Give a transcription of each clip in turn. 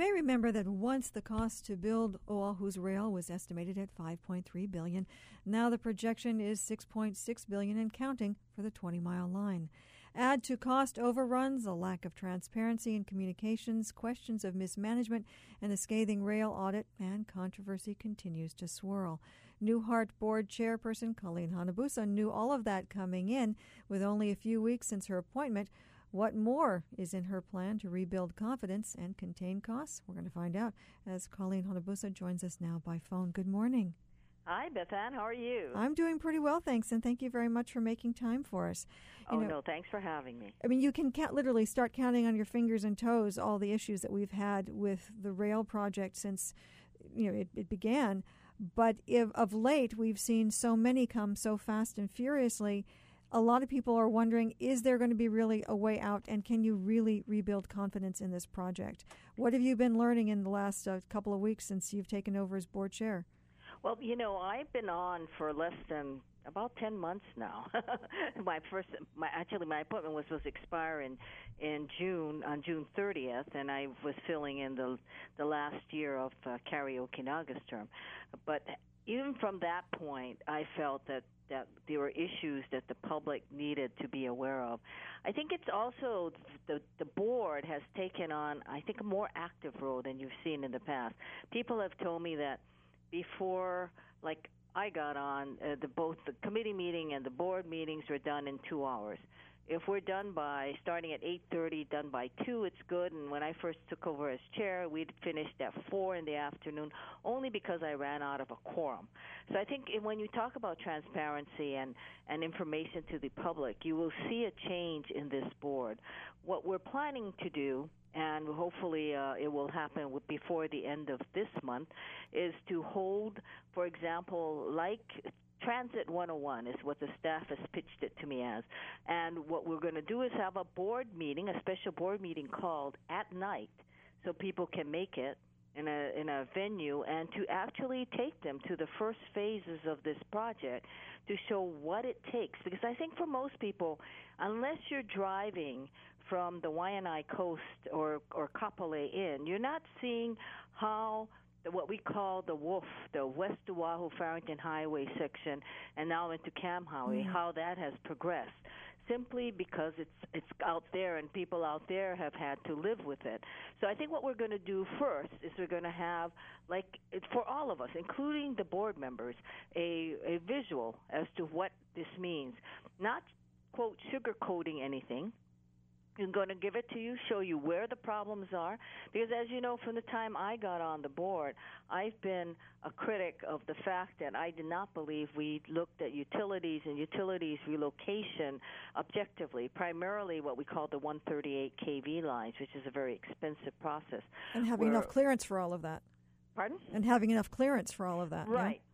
may remember that once the cost to build Oahu's rail was estimated at $5.3 billion. Now the projection is $6.6 billion and counting for the 20-mile line. Add to cost overruns, a lack of transparency in communications, questions of mismanagement, and the scathing rail audit, and controversy continues to swirl. Newhart Board Chairperson Colleen Hanabusa knew all of that coming in with only a few weeks since her appointment. What more is in her plan to rebuild confidence and contain costs? We're going to find out as Colleen Hanabusa joins us now by phone. Good morning. Hi, Bethann. How are you? I'm doing pretty well, thanks, and thank you very much for making time for us. No, thanks for having me. I mean, you can literally start counting on your fingers and toes all the issues that we've had with the rail project since it began. But of late, we've seen so many come so fast and furiously. A lot of people are wondering, is there going to be really a way out, and can you really rebuild confidence in this project? What have you been learning in the last couple of weeks since you've taken over as board chair? Well, I've been on for less than about 10 months now. my appointment was supposed to expire in June, on June 30th, and I was filling in the last year of Carrie Okinaga's term. But even from that point, I felt that there were issues that the public needed to be aware of. I think it's also the board has taken on, I think, a more active role than you've seen in the past. People have told me that before, like I got on, both the committee meeting and the board meetings were done in 2 hours. If we're done by starting at 8:30, done by 2, it's good. And when I first took over as chair, we'd finished at 4 in the afternoon, only because I ran out of a quorum. So I think when you talk about transparency and information to the public, you will see a change in this board. What we're planning to do, and hopefully it will happen before the end of this month, is to hold, for example, like Transit 101 is what the staff has pitched it to me as. And what we're going to do is have a board meeting, a special board meeting called at night, so people can make it in a venue, and to actually take them to the first phases of this project to show what it takes. Because I think for most people, unless you're driving from the Waianae Coast or Kapolei in, you're not seeing how what we call the WOOF, the West Oahu Farrington Highway section, and now into Kamhawi, how that has progressed, simply because it's out there and people out there have had to live with it. So I think what we're going to do first is we're going to have, like, for all of us, including the board members, a visual as to what this means. Not, quote, sugarcoating anything. I'm going to give it to you, show you where the problems are. Because as you know, from the time I got on the board, I've been a critic of the fact that I did not believe we looked at utilities and utilities relocation objectively, primarily what we call the 138 kV lines, which is a very expensive process. And having enough clearance for all of that. Pardon? And having enough clearance for all of that. Right.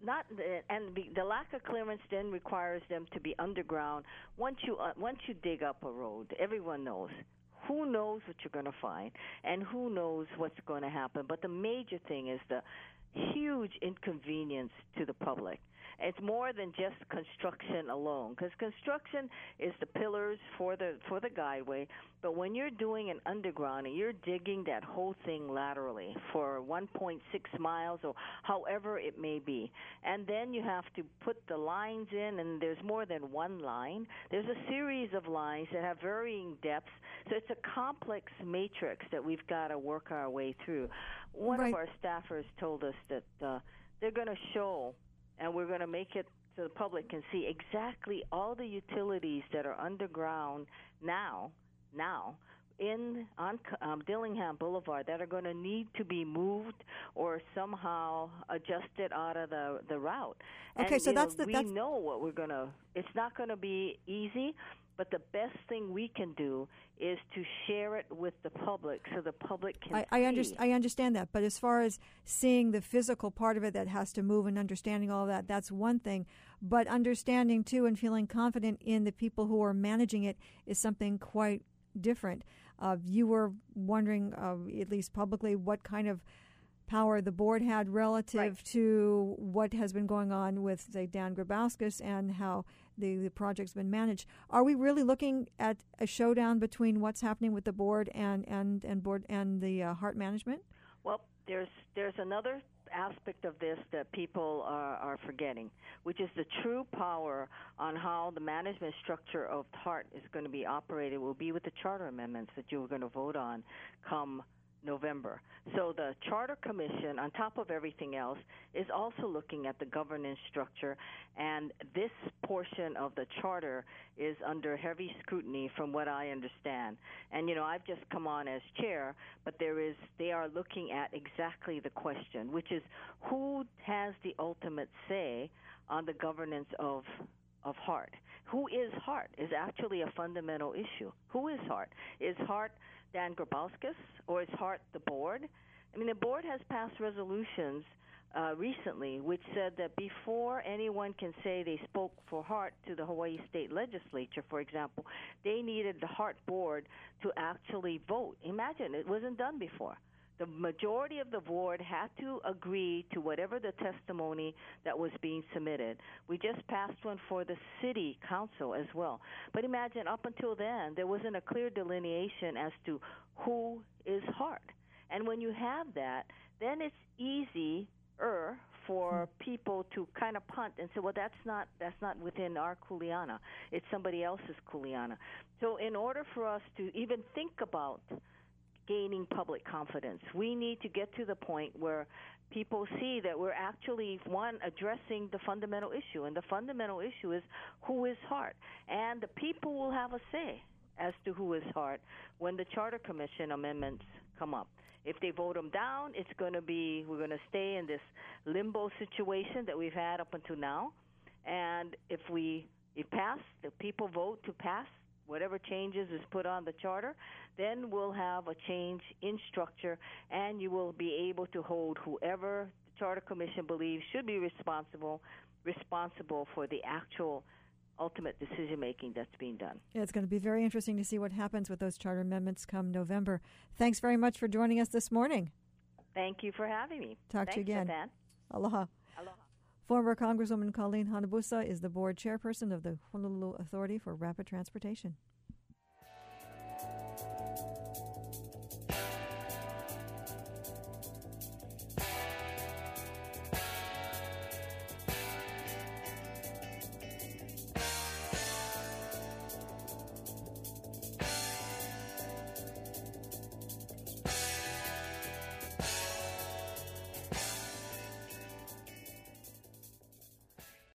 The lack of clearance then requires them to be underground. Once you dig up a road, everyone knows. Who knows what you're going to find, and who knows what's going to happen. But the major thing is the huge inconvenience to the public. It's more than just construction alone, because construction is the pillars for the guideway. But when you're doing an underground and you're digging that whole thing laterally for 1.6 miles or however it may be, and then you have to put the lines in, and there's more than one line. There's a series of lines that have varying depths. So it's a complex matrix that we've got to work our way through. One of our staffers told us that they're going to show, and we're going to make it so the public can see exactly all the utilities that are underground now on Dillingham Boulevard that are going to need to be moved or somehow adjusted out of the route. Okay, and, so we know what we're going to. It's not going to be easy, but the best thing we can do is to share it with the public so the public can see. I understand that, but as far as seeing the physical part of it that has to move and understanding all of that, that's one thing. But understanding, too, and feeling confident in the people who are managing it is something quite different. You were wondering, at least publicly, what kind of power the board had relative to what has been going on with, say, Dan Grabowskis and how the project's been managed. Are we really looking at a showdown between what's happening with the board and the Hart management? Well, there's another aspect of this that people are forgetting, which is the true power on how the management structure of HART is going to be operated will be with the charter amendments that you are going to vote on come November. So the Charter Commission, on top of everything else, is also looking at the governance structure, and this portion of the charter is under heavy scrutiny from what I understand. And, I've just come on as chair, but they are looking at exactly the question, which is who has the ultimate say on the governance of HART. Who is HART is actually a fundamental issue. Who is HART? Is HART Dan Grabowskis, or is HART the board? I mean, the board has passed resolutions recently which said that before anyone can say they spoke for HART to the Hawaii State Legislature, for example, they needed the HART board to actually vote. Imagine, it wasn't done before. The majority of the board had to agree to whatever the testimony that was being submitted. We just passed one for the city council as well. But imagine, up until then, there wasn't a clear delineation as to who is HART. And when you have that, then it's easier for people to kind of punt and say, well, that's not within our kuleana. It's somebody else's kuleana. So in order for us to even think about gaining public confidence, we need to get to the point where people see that we're actually, one, addressing the fundamental issue. And the fundamental issue is who is HART. And the people will have a say as to who is HART when the Charter Commission amendments come up. If they vote them down, we're going to stay in this limbo situation that we've had up until now. And if the people vote to pass whatever changes is put on the charter, then we'll have a change in structure, and you will be able to hold whoever the Charter Commission believes should be responsible for the actual ultimate decision-making that's being done. Yeah, it's going to be very interesting to see what happens with those charter amendments come November. Thanks very much for joining us this morning. Thank you for having me. Talk to you again. Thanks, Aloha. Aloha. Former Congresswoman Colleen Hanabusa is the board chairperson of the Honolulu Authority for Rapid Transportation.